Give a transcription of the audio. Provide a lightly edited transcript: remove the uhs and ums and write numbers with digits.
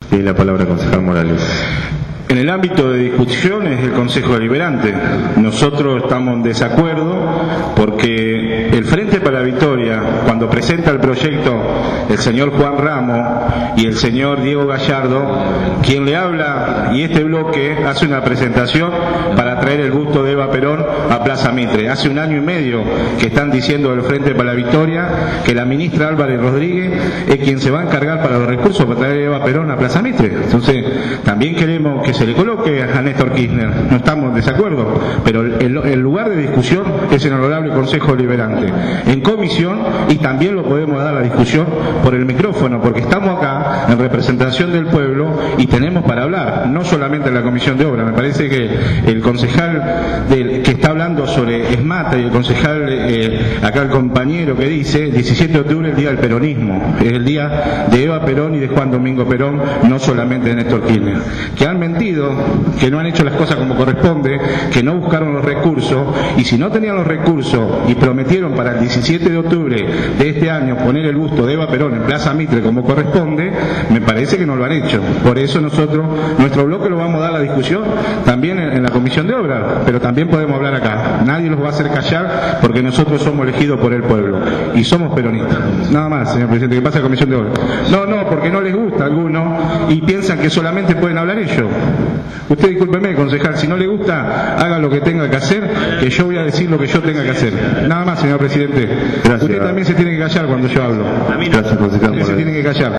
Tiene la palabra concejal Morales. En el ámbito de discusiones del Consejo Deliberante, nosotros estamos en desacuerdo porque el Frente para la Victoria, cuando presenta el proyecto el señor Juan Ramos y el señor Diego Gallardo, quien le habla y este bloque hace una presentación para traer el busto de Eva Perón a Plaza Mitre. Hace 1 año y medio que están diciendo del Frente para la Victoria que la ministra Álvarez Rodríguez es quien se va a encargar para los recursos para traer a Eva Perón a Plaza Mitre. Entonces, también queremos que se le coloque a Néstor Kirchner, no estamos en desacuerdo, pero el lugar de discusión es en el honorable Consejo Deliberante, en comisión, y también lo podemos dar la discusión por el micrófono, porque estamos acá en representación del pueblo y tenemos para hablar, no solamente en la Comisión de Obra. Me parece que el concejal que está hablando sobre ESMATA y el concejal, acá el compañero que dice, 17 de octubre es el día del peronismo, es el día de Eva Perón y de Juan Domingo Perón, no solamente de Néstor Kirchner, que han mentido, que no han hecho las cosas como corresponde, que no buscaron los recursos, y si no tenían los recursos y prometieron para el 17 de octubre de este año poner el busto de Eva Perón en Plaza Mitre como corresponde, me parece que no lo han hecho. Por eso nosotros, nuestro bloque lo vamos a dar a la discusión también en la Comisión de Obra, pero también podemos hablar acá. Nadie los va a hacer callar porque nosotros somos elegidos por el pueblo y somos peronistas. Nada más, señor presidente, que pasa a la Comisión de Obra. No, porque no les gusta a algunos y piensan que solamente pueden hablar ellos. Usted discúlpeme, concejal, si no le gusta, haga lo que tenga que hacer, que yo voy a decir lo que yo tenga que hacer. Nada más, señor presidente. Gracias. Usted también se tiene que callar cuando yo hablo. Gracias, concejal Usted se tiene que callar.